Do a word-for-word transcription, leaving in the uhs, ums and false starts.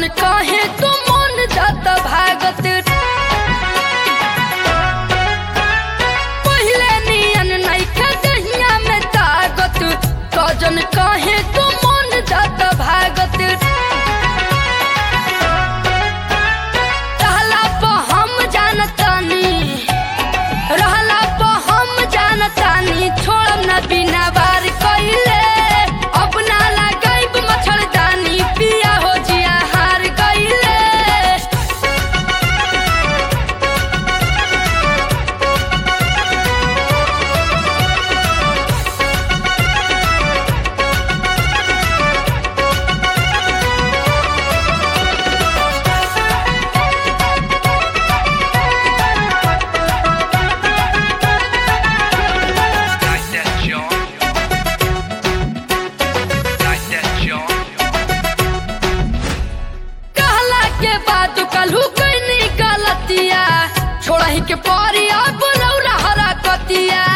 जन काहे तो मन जात भागत पहले नियन नइखे दहिया में ताकत तो जन काहे तो मन जात भागत रहला प हम जानतानी रहला प हम जानतानी छोड़ न बिना बार कइले अपना लगाइब मच्छरदानी पिया हो जिया हार गइले Like that, John. Like that, John. कहला के बाद कलहू कइनी गलतिया छोड़ही के परी अब लौरा हरा कतिया